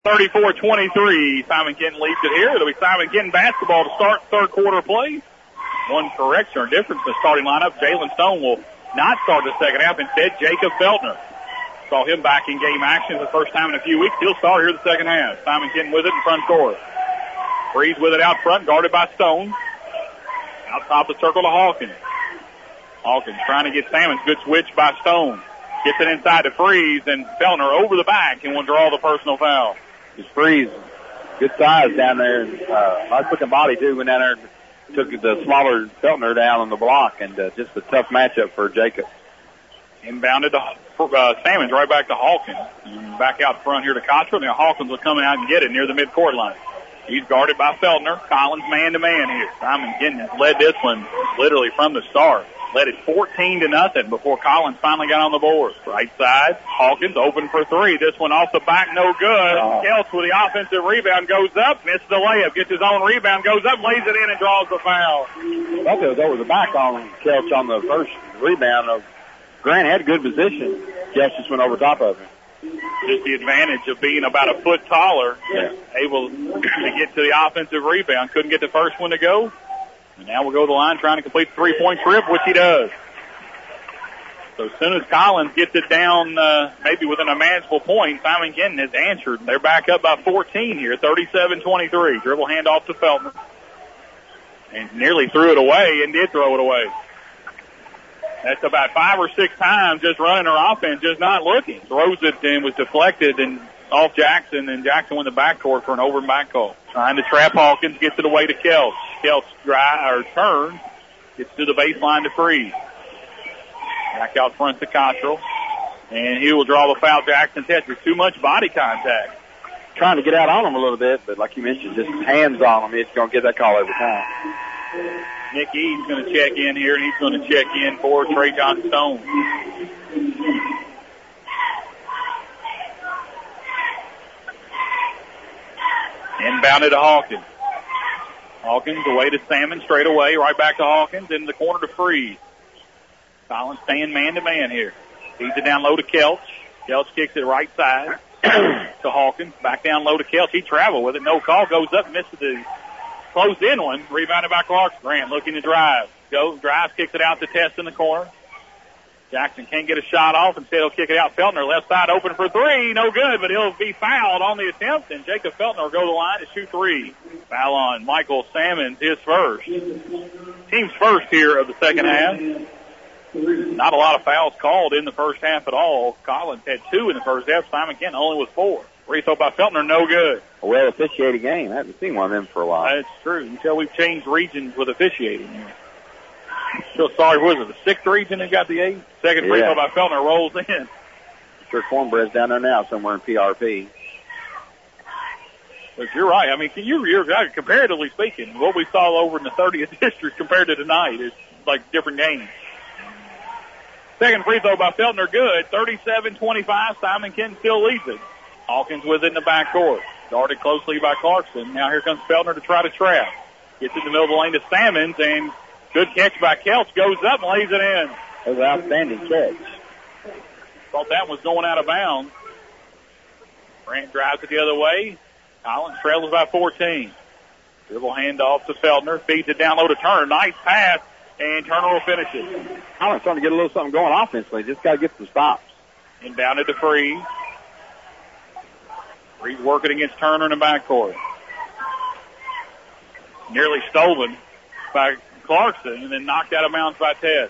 34-23. Simon Kenton leads it here. It'll be Simon Kenton basketball to start third quarter play. One correction or difference in the starting lineup. Jalen Stone will not start the second half. Instead, Jacob Feltner. Saw him back in game action for the first time in a few weeks. He'll start here the second half. Simon Kenton with it in front court. Freeze with it out front, guarded by Stone. Out top of the circle to Hawkins. Hawkins trying to get Salmons. Good switch by Stone. Gets it inside to Freeze, and Feltner over the back and will draw the personal foul. Just Freeze, good size down there. Nice looking body too. Went down there and took the smaller Feltner down on the block, and just a tough matchup for Jacob. Inbounded to Salmons, right back to Hawkins. And back out front here to Cottrell. Now Hawkins will come out and get it near the midcourt line. He's guarded by Feltner. Collins man-to-man here. Simon Kenton led this one literally from the start. Led it 14-0 before Collins finally got on the board. Right side, Hawkins open for three. This one off the back, no good. Kelch with the offensive rebound goes up, misses the layup, gets his own rebound, goes up, lays it in and draws the foul. I thought it was over the back on Kelch on the first rebound. Grant had good position. Kelch just went over top of him. Just the advantage of being about a foot taller, able to get to the offensive rebound. Couldn't get the first one to go. And now we'll go to the line trying to complete the three-point trip, which he does. So as soon as Collins gets it down, maybe within a manageable point, Simon Kenton has answered. They're back up by 14 here, 37-23. Dribble handoff to Feltner. And nearly threw it away and did throw it away. That's about 5 or 6 times just running her offense, just not looking. Throws it and was deflected and off Jackson, and Jackson went to the backcourt for an over and back call. Trying to trap Hawkins, gets it away to Kelch. Kelch turns, gets to the baseline to Freeze. Back out front to Cottrell. And he will draw the foul. Jackson touches too much body contact. Trying to get out on him a little bit, but like you mentioned, just hands on him. It's going to get that call every time. Nick Eads going to check in here, and he's going to check in for Trey John Stone. Inbounded to Hawkins. Hawkins away to Salmon, straight away, right back to Hawkins, into the corner to Freeze. Collins staying man-to-man here. Feeds it down low to Kelch. Kelch kicks it right side to Hawkins. Back down low to Kelch. He traveled with it. No call. Goes up, misses the closed-in one. Rebounded by Clarkson. Grant looking to drive. Drives, kicks it out to Test in the corner. Jackson can't get a shot off. Instead, he'll kick it out. Feltner, left side, open for three. No good, but he'll be fouled on the attempt, and Jacob Feltner will go to the line to shoot three. Foul on Michael Salmons, his first. Team's first here of the second half. Not a lot of fouls called in the first half at all. Collins had 2 in the first half. Simon Kenton only with 4. Free throw by Feltner, no good. A well-officiated game. I haven't seen one of them for a while. That's true. Until we've changed regions with officiating. Feel sorry, was it the 6th region that got the 8th? Second free throw by Feltner rolls in. Sure, Cornbread's down there now somewhere in PRP. But you're right. I mean, you're comparatively speaking, what we saw over in the 30th district compared to tonight is like different games. Second free throw by Feltner, good. 37-25. Simon Kenton still leads it. Hawkins with it in the backcourt. Guarded closely by Clarkson. Now here comes Feltner to try to trap. Gets in the middle of the lane to Salmons, and good catch by Kelch. Goes up and lays it in. That was an outstanding catch. Thought that was going out of bounds. Grant drives it the other way. Collins trails by 14. Dribble handoff to Feltner. Feeds it down low to Turner. Nice pass, and Turner will finish it. Collins starting to get a little something going offensively. Just got to get some stops. Inbounded to Freeze. Freeze working against Turner in the backcourt. Nearly stolen by Clarkson and then knocked out of bounds by Ted.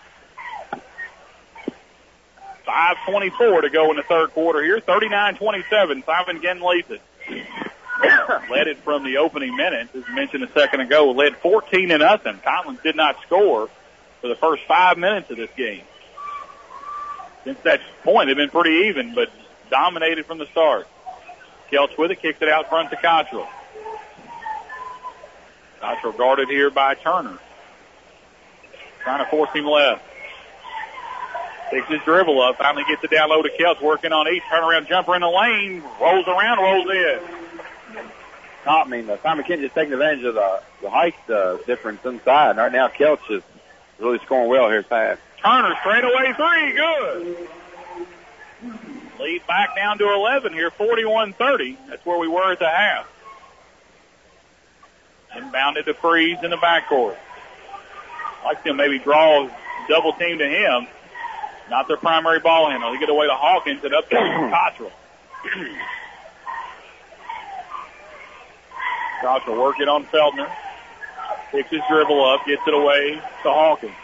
5:24 to go in the third quarter here. 39-27. Simon again leads it. Led it from the opening minutes, as mentioned a second ago. Led 14-0. Collins did not score for the first 5 minutes of this game. Since that point, they've been pretty even, but dominated from the start. Kelch with it, kicks it out front to Cottrell. Cottrell guarded here by Turner. Trying to force him left. Takes his dribble up, finally gets it down low to Kelch, working on each turnaround jumper in the lane, rolls around, rolls in. Simon Kenton just taking advantage of the height difference inside. Right now, Kelch is really scoring well here fast. Turner straight away three, good. Lead back down to 11 here, 41-30. That's where we were at the half. Inbounded to Freeze in the backcourt. Like to maybe draw double team to him. Not their primary ball handler. They get away to Hawkins and up to Cottrell. Cottrell working on Feldner. Picks his dribble up, gets it away to Hawkins.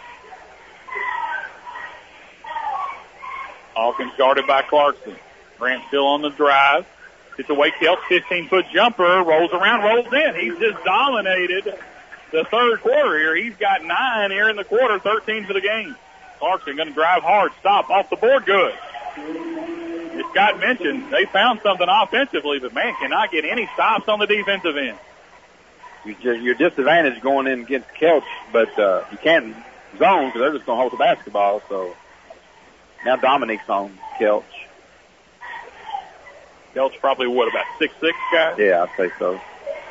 Hawkins guarded by Clarkson. Grant still on the drive. Gets away, Kelch, 15-foot jumper, rolls around, rolls in. He's just dominated the third quarter here. He's got 9 here in the quarter, 13 for the game. Clarkson going to drive hard, stop, off the board, good. As Scott mentioned, they found something offensively, but man, cannot get any stops on the defensive end. You're disadvantaged going in against Kelch, but you can't zone because they're just going to hold the basketball. So now Dominique's on Kelch. Kelch probably, about 6'6", guy? Yeah, I'd say so.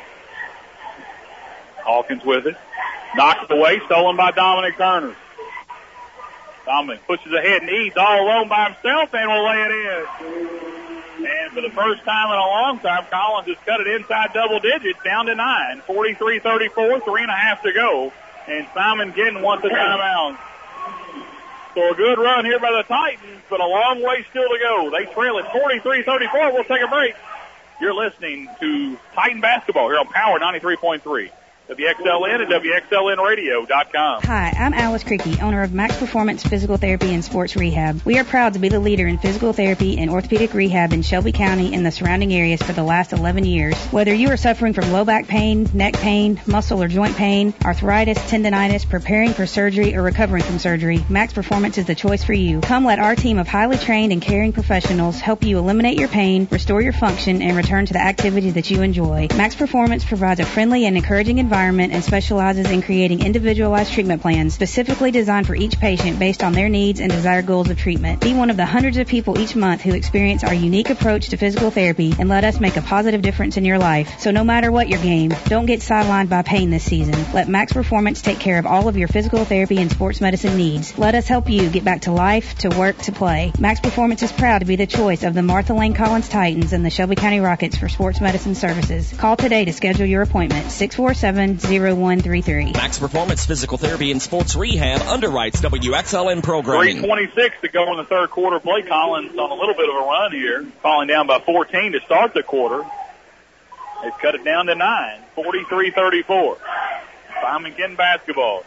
Hawkins with it. Knocks it away, stolen by Dominic Turner. Dominic pushes ahead and Eads all alone by himself and will lay it in. And for the first time in a long time, Collins has cut it inside double digits down to 9. 43-34, 3.5 to go. And Simon Kenton wants a timeout. So a good run here by the Titans, but a long way still to go. They trail at 43-34. We'll take a break. You're listening to Titan Basketball here on Power 93.3. WXLN and WXLNradio.com. Hi, I'm Alice Crickey, owner of Max Performance Physical Therapy and Sports Rehab. We are proud to be the leader in physical therapy and orthopedic rehab in Shelby County and the surrounding areas for the last 11 years. Whether you are suffering from low back pain, neck pain, muscle or joint pain, arthritis, tendonitis, preparing for surgery, or recovering from surgery, Max Performance is the choice for you. Come let our team of highly trained and caring professionals help you eliminate your pain, restore your function, and return to the activities that you enjoy. Max Performance provides a friendly and encouraging environment and specializes in creating individualized treatment plans specifically designed for each patient based on their needs and desired goals of treatment. Be one of the hundreds of people each month who experience our unique approach to physical therapy and let us make a positive difference in your life. So no matter what your game, don't get sidelined by pain this season. Let Max Performance take care of all of your physical therapy and sports medicine needs. Let us help you get back to life, to work, to play. Max Performance is proud to be the choice of the Martha Lane Collins Titans and the Shelby County Rockets for sports medicine services. Call today to schedule your appointment. 647-0133. Max Performance Physical Therapy and Sports Rehab underwrites WXLN programming. 3:26 to go in the third quarter. Blake Collins on a little bit of a run here, falling down by 14 to start the quarter. They've cut it down to 9, 43-34. Simon Kenton basketball.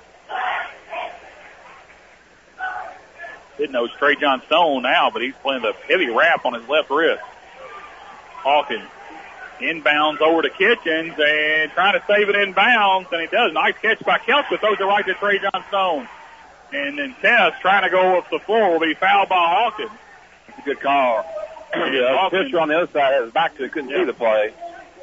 Didn't know it's Trey John Stone now, but he's playing the heavy wrap on his left wrist. Hawkins inbounds over to Kitchens and trying to save it inbounds, and he does. Nice catch by Kelch, but throws it right to Trey John Stone. And then Tess trying to go up the floor will be fouled by Hawkins. That's a good call. Yeah, the pitcher on the other side has his back to it, couldn't see the play.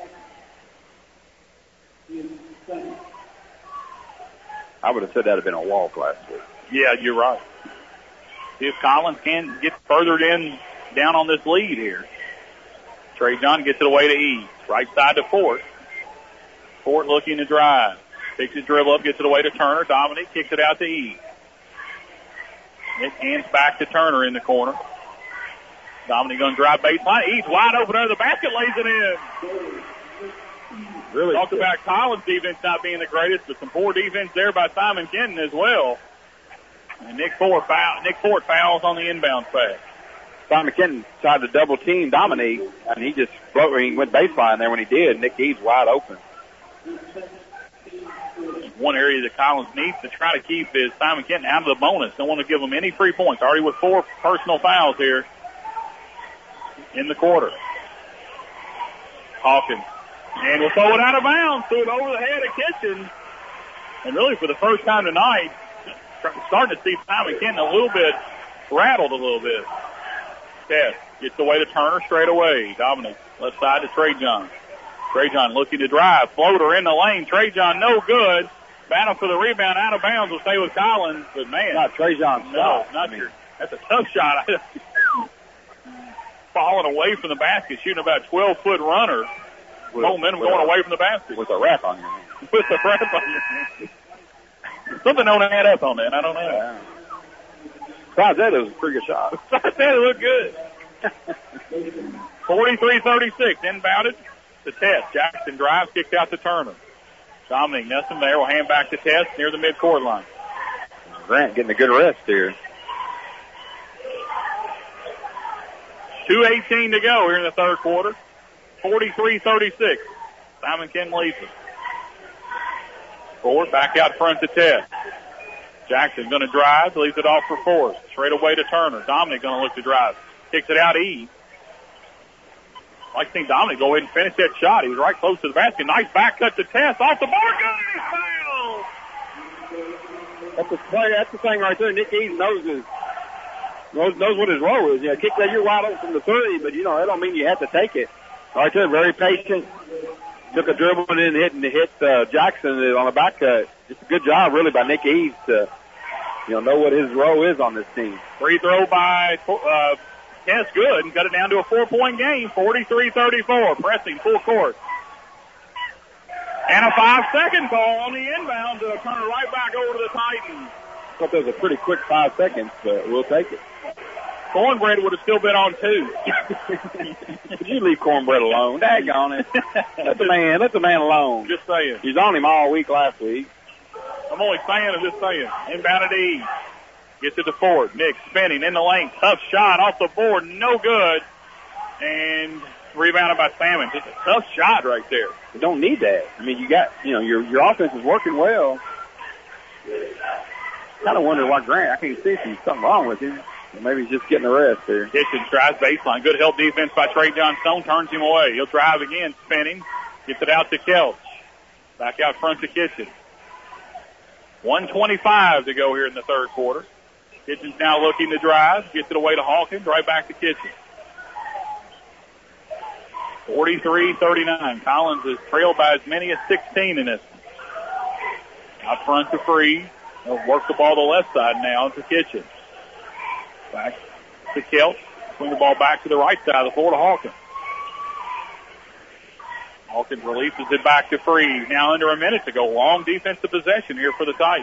I would have said that had been a walk last week. Yeah, you're right. See if Collins can get furthered in down on this lead here. Trey John gets it away to Eads. Right side to Fort. Fort looking to drive. Takes his dribble up, gets it away to Turner. Dominic kicks it out to Eads. Nick hands back to Turner in the corner. Dominic going to drive baseline. Eads wide open under the basket, lays it in. Really talked about Collins' defense not being the greatest, but some poor defense there by Simon Kenton as well. And Nick Fort fouls on the inbound pass. Simon Kenton tried to double team Dominique, and he just went baseline there when he did. Nick Eads wide open. One area that Collins needs to try to keep is Simon Kenton out of the bonus. Don't want to give him any free points. Already with 4 personal fouls here in the quarter. Hawkins. And we'll throw it out of bounds. Threw it over the head of Kitchens. And really for the first time tonight, starting to see Simon Kenton a little bit rattled a little bit. Tess gets away to Turner straight away. Dominic left side to Trey John. Trey John looking to drive. Floater in the lane. Trey John no good. Battle for the rebound out of bounds will stay with Collins. But man. Not Trey John's no, not your. That's a tough shot. Falling away from the basket, shooting about 12-foot runner. Momentum going away from the basket. With a wrap on your hand. With a wrap on your hand. Something don't add up on that. I don't know. Besides that, it was a pretty good shot. Besides that, it looked good. 43-36, inbounded to Tess. Jackson drives, kicked out to Turner. Dominic Nesson there will hand back to Tess near the midcourt line. Grant getting a good rest here. 2:18 to go here in the third quarter. 43-36. Simon Kenton leads it. Ford back out front to Tess. Jackson going to drive, leaves it off for Forrest. Straight away to Turner. Dominic going to look to drive. Kicks it out Eve. I'd like to see Dominic go ahead and finish that shot. He was right close to the basket. Nice back cut to Tess. Off the board. Good foul. That's the thing right there. Nick Eves knows what his role is. Kick that you're wide open from the three, but that don't mean you have to take it. Right there, very patient. Took a dribble and hit Jackson on a back cut. Just a good job, really, by Nick Eves to know what his role is on this team. Free throw by Tess, good, and cut it down to a 4-point game. 43-34, pressing full court. And a 5-second call on the inbound to turn it right back over to the Titans. I thought that was a pretty quick 5 seconds, but we'll take it. Cornbread would have still been on 2. Would you leave Cornbread alone? Daggone it. Let the man alone. Just saying. He's on him all week last week. I'm only saying, I'm just saying. Inbounded Eve. Gets it to Ford. Nick spinning in the lane. Tough shot off the board. No good. And rebounded by Salmon. Just a tough shot right there. You don't need that. I mean, you got, your offense is working well. Kind of wonder why Grant, I can't see if there's something wrong with him. Maybe he's just getting a rest there. Kitchen drives baseline. Good help defense by Trey Johnstone. Turns him away. He'll drive again, spinning. Gets it out to Kelch. Back out front to Kitchen. 1:25 to go here in the third quarter. Kitchen's now looking to drive. Gets it away to Hawkins. Right back to Kitchen. 43-39. Collins is trailed by as many as 16 in this one. Out front to Freeze. They'll work the ball to the left side now to Kitchen. Back to Kelch. Swing the ball back to the right side of the floor to Hawkins. Hawkins releases it back to Freeze. Now under a minute to go. Long defensive possession here for the Titans.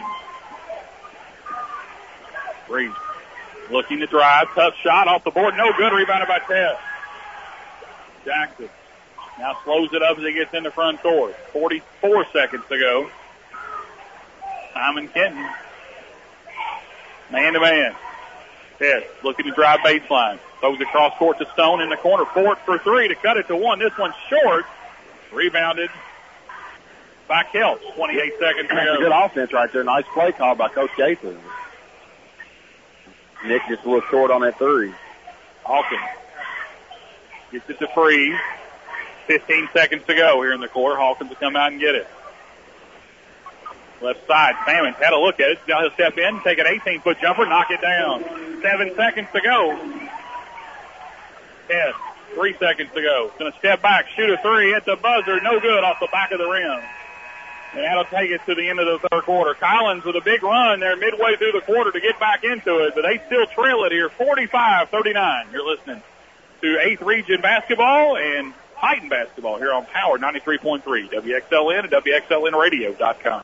Freeze looking to drive. Tough shot off the board. No good. Rebounded by Tess. Jackson now slows it up as he gets in the front court. 44 seconds to go. Simon Kenton. Man to man. Tess looking to drive baseline. Throws across court to Stone in the corner. Ford for 3 to cut it to 1. This one's short. Rebounded by Kelch. 28 seconds to go. Good offense right there. Nice play call by Coach Gaither. Nick just a little short on that 3. Hawkins gets it to Freeze. 15 seconds to go here in the quarter. Hawkins will come out and get it. Left side, Salmon had a look at it. Now he'll step in, take an 18-foot jumper, knock it down. 7 seconds to go. 10, 3 seconds to go. Going to step back, shoot a 3 at the buzzer. No good off the back of the rim. And that'll take it to the end of the third quarter. Collins with a big run there midway through the quarter to get back into it, but they still trail it here 45-39. You're listening to 8th Region Basketball and Titan Basketball here on Power 93.3, WXLN and WXLNradio.com.